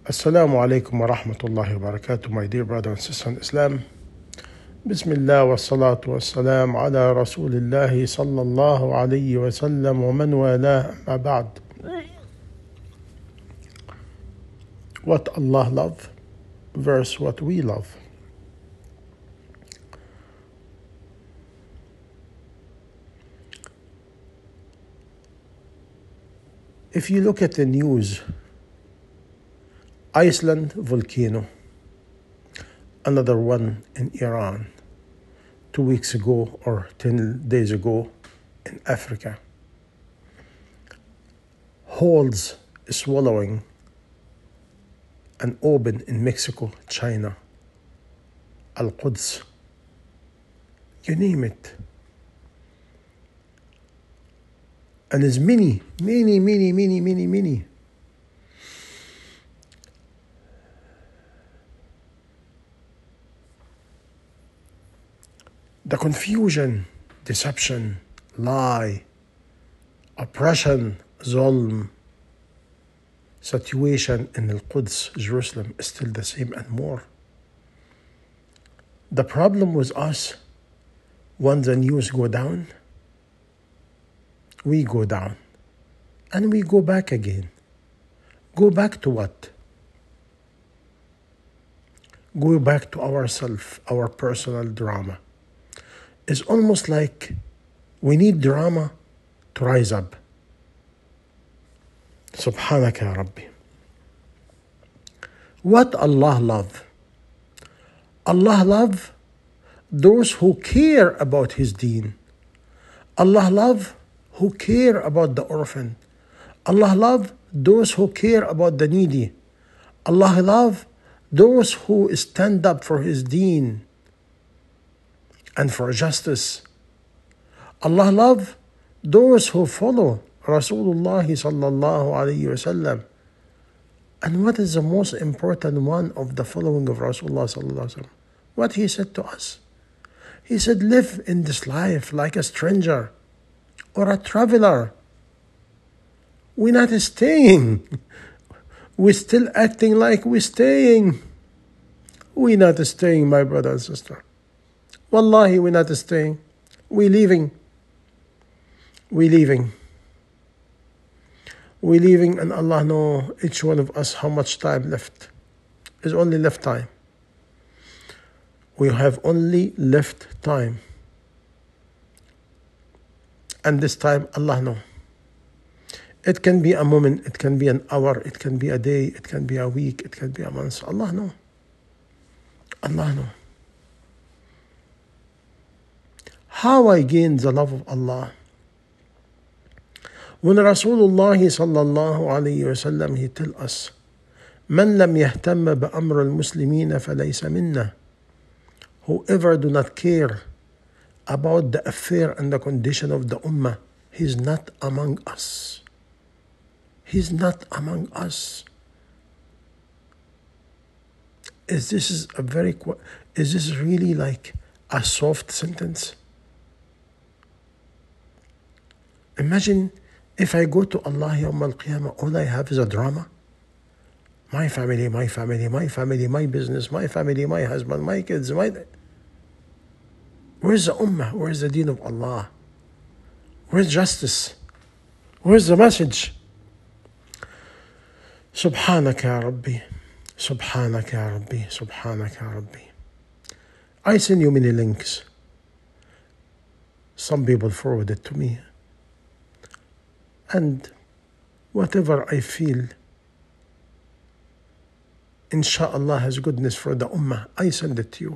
Assalamu alaikum wa rahmatullahi wa barakatuh, my dear brother and sister in Islam. Bismillah wa salatu wa salam ala Rasulillahi sallallahu alayhi wa sallam wa man wala ma ba'd. What Allah love versus what we love. If you look at the news, Iceland volcano, another one in Iran, 2 weeks ago or 10 days ago in Africa, holes swallowing an open in Mexico, China, Al-Quds, you name it. And there's many. The confusion, deception, lie, oppression, zulm, situation in Al-Quds, Jerusalem, is still the same and more. The problem with us, once the news go down, we go down and we go back again. Go back to what? Go back to ourselves, our personal drama. It's almost like we need drama to rise up. Subhanaka ya Rabbi. What Allah love? Allah love those who care about His deen. Allah love who care about the orphan. Allah love those who care about the needy. Allah love those who stand up for His deen and for justice. Allah love those who follow Rasulullah sallallahu alayhi wasallam. And what is the most important one of the following of Rasulullah sallallahu alayhi wasallam? What he said to us. He said, live in this life like a stranger or a traveler. We're not staying. We're still acting like we're staying. We're not staying, my brother and sister. Wallahi, we're not staying. We're leaving. We're leaving. We're leaving, and Allah knows each one of us how much time left. There's only left time. We have only left time. And this time, Allah knows. It can be a moment, it can be an hour, it can be a day, it can be a week, it can be a month. Allah knows. Allah knows. How I gain the love of Allah? When Rasulullah sallallahu alayhi wa sallam, he tell us, من لم يهتم بأمر المسلمين فليس منا. Whoever do not care about the affair and the condition of the ummah, he's not among us. He's not among us. Is this really like a soft sentence? Imagine if I go to Allah Yawm al-Qiyamah, all I have is a drama. My family, my business, my family, my husband, my kids, Where's the ummah? Where's the deen of Allah? Where's justice? Where's the message? Subhanaka ya Rabbi. Subhanaka ya Rabbi. Subhanaka ya Rabbi. I send you many links. Some people forward it to me. And whatever I feel, inshallah, has goodness for the ummah, I send it to you.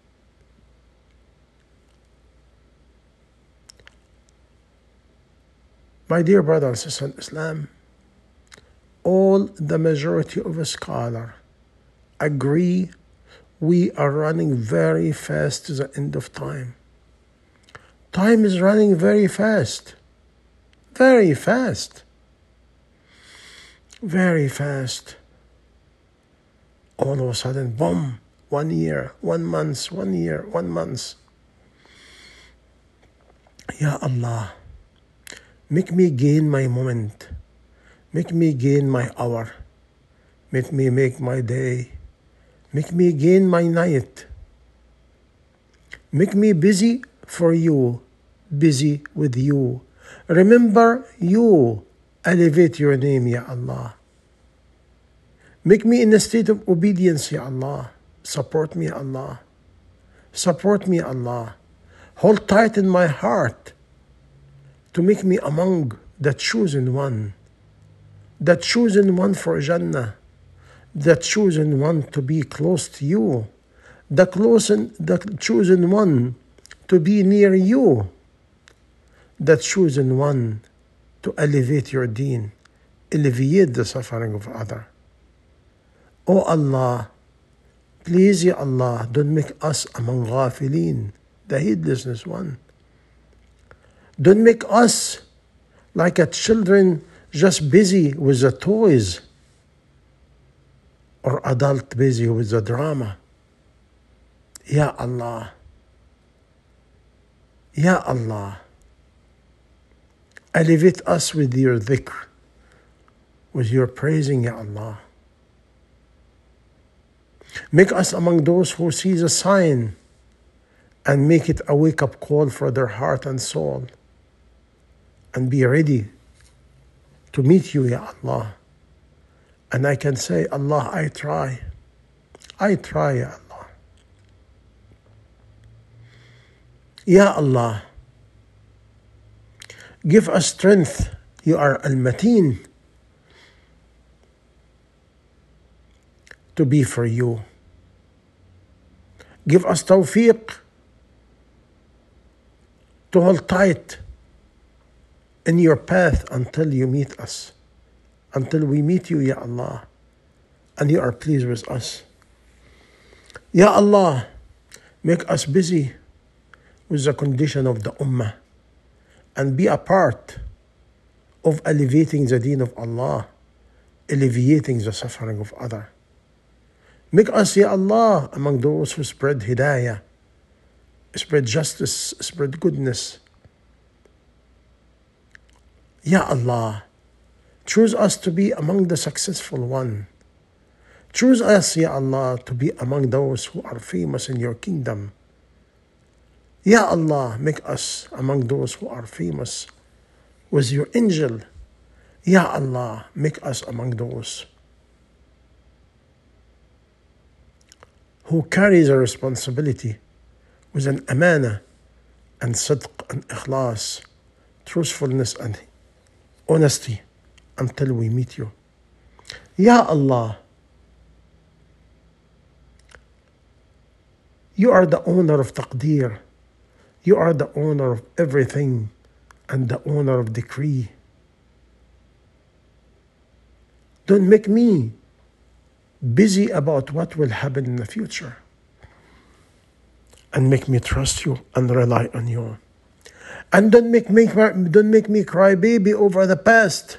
My dear brother and sister in Islam, all the majority of a scholar agree we are running very fast to the end of time. Time is running very fast. Very fast. Very fast. All of a sudden, boom, 1 year, 1 month, 1 year, 1 month. Ya Allah, make me gain my moment. Make me gain my hour. Make me make my day. Make me gain my night. Make me busy for you, busy with you. Remember you. Elevate your name, Ya Allah. Make me in a state of obedience, Ya Allah. Support me, Allah. Support me, Allah. Hold tight in my heart to make me among the chosen one. The chosen one for Jannah. The chosen one to be close to you. The chosen one to be near you. The chosen one to elevate your deen. Alleviate the suffering of others. Oh Allah, please, Ya Allah, don't make us among ghafilin, the heedlessness one. Don't make us like a children just busy with the toys or adult busy with the drama. Ya Allah, Ya Allah, elevate us with your dhikr, with your praising, Ya Allah. Make us among those who sees a sign and make it a wake-up call for their heart and soul, and be ready to meet you, Ya Allah. And I can say, Allah, I try, Ya Allah. Ya Allah, give us strength. You are Al-Mateen to be for you. Give us tawfiq to hold tight in your path until you meet us, until we meet you, Ya Allah, and you are pleased with us. Ya Allah, make us busy with the condition of the Ummah and be a part of elevating the deen of Allah, alleviating the suffering of others. Make us, Ya Allah, among those who spread hidayah, spread justice, spread goodness. Ya Allah, choose us to be among the successful one. Choose us, Ya Allah, to be among those who are famous in your kingdom. Ya Allah, make us among those who are famous with your angel. Ya Allah, make us among those who carry the responsibility with an amana and sidq and ikhlas, truthfulness and honesty until we meet you. Ya Allah, you are the owner of taqdeer. You are the owner of everything and the owner of decree. Don't make me busy about what will happen in the future, and make me trust you and rely on you. And don't make me cry baby over the past.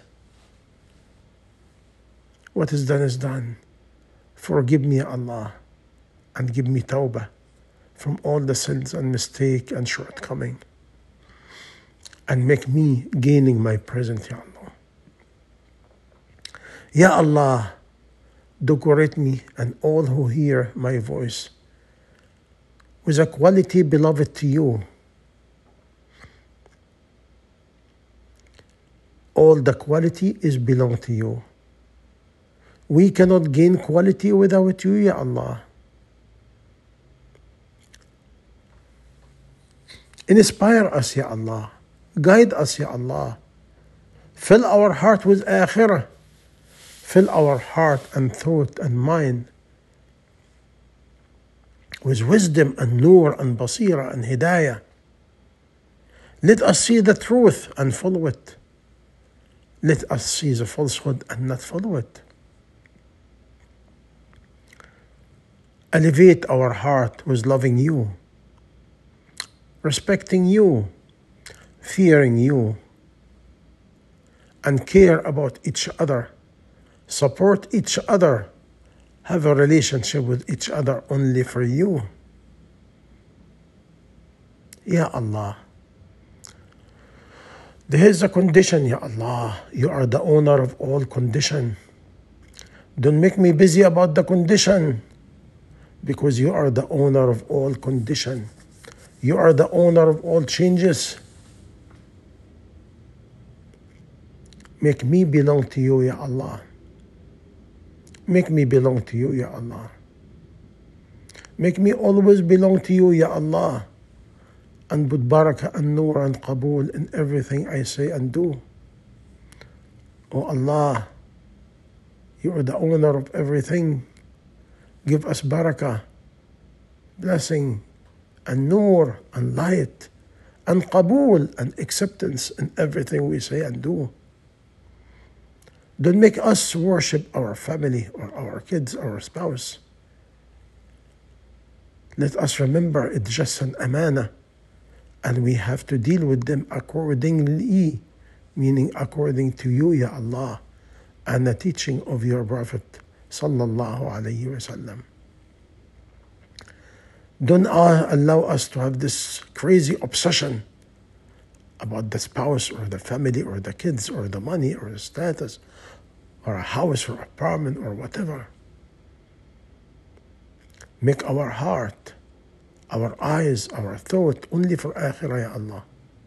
What is done is done. Forgive me, Allah, and give me tawbah from all the sins and mistake and shortcoming, and make me gaining my present, Ya Allah. Ya Allah, decorate me and all who hear my voice with a quality beloved to you. All the quality is belong to you. We cannot gain quality without you, Ya Allah. Inspire us, Ya Allah. Guide us, Ya Allah. Fill our heart with akhirah. Fill our heart and thought and mind with wisdom and nur and basira and hidayah. Let us see the truth and follow it. Let us see the falsehood and not follow it. Elevate our heart with loving you, respecting you, fearing you, and care about each other, support each other, have a relationship with each other only for you. Ya Allah, there is a condition, Ya Allah. You are the owner of all condition. Don't make me busy about the condition, because you are the owner of all condition. You are the owner of all changes. Make me belong to you, Ya Allah. Make me belong to you, Ya Allah. Make me always belong to you, Ya Allah. And put barakah and nur and qabool in everything I say and do. Oh Allah, you are the owner of everything. Give us barakah, blessing, and nur, and light, and qabool, and acceptance in everything we say and do. Don't make us worship our family or our kids or our spouse. Let us remember it's just an amana, and we have to deal with them accordingly, meaning according to you, Ya Allah, and the teaching of your Prophet sallallahu alayhi wasallam. Don't allow us to have this crazy obsession about the spouse or the family or the kids or the money or the status or a house or apartment or whatever. Make our heart, our eyes, our thought only for akhirah, Ya Allah.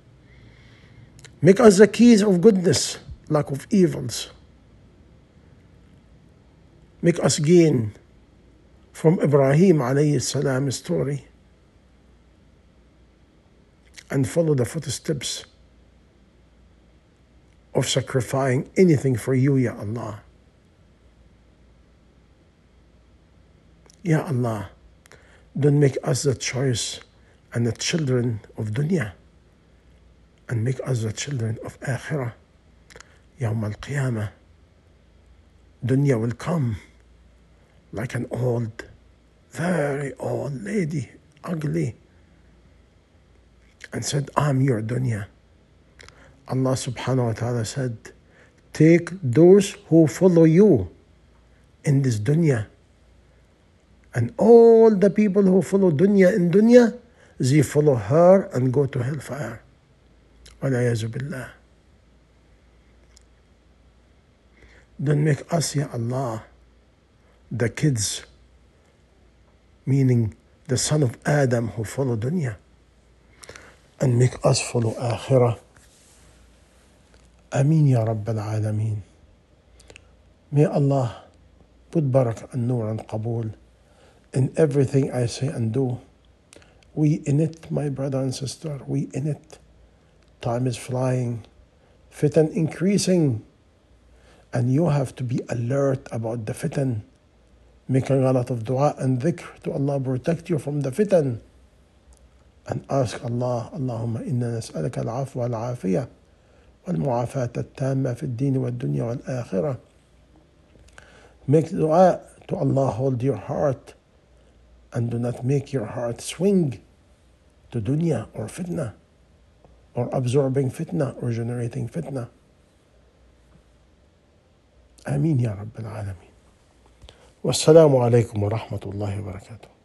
Make us the keys of goodness, lack of evils. Make us gain from Ibrahim alayhi salam story and follow the footsteps of sacrificing anything for you, Ya Allah. Ya Allah, don't make us the choice and the children of dunya, and make us the children of akhirah. Yawm al-Qiyamah, dunya will come like an old, very old lady, ugly, and said, I'm your dunya. Allah subhanahu wa ta'ala said, take those who follow you in this dunya. And all the people who follow dunya in dunya, they follow her and go to hellfire. Wal-ayazu billah. Don't make us, Ya Allah, the kids, meaning the son of Adam who follow dunya, and make us follow akhirah. Ameen Ya Rabb al-Alameen. May Allah put barakah and nur and qabool in everything I say and do. We in it, my brother and sister, we in it. Time is flying, fitan increasing, and you have to be alert about the fitan, making a lot of dua and dhikr to Allah protect you from the fitan, and ask Allah, Allahumma inna nas'alaka al-afwa wal-afiyah wal-mu'afat at-tamma fi ad-din wal-dunya wal-akhirah. Make dua to Allah, hold your heart, and do not make your heart swing to dunya or fitna, or absorbing fitna or generating fitna. Ameen Ya Rabb al-Alameen. Wassalamu alaikum wa rahmatullahi wa barakatuh.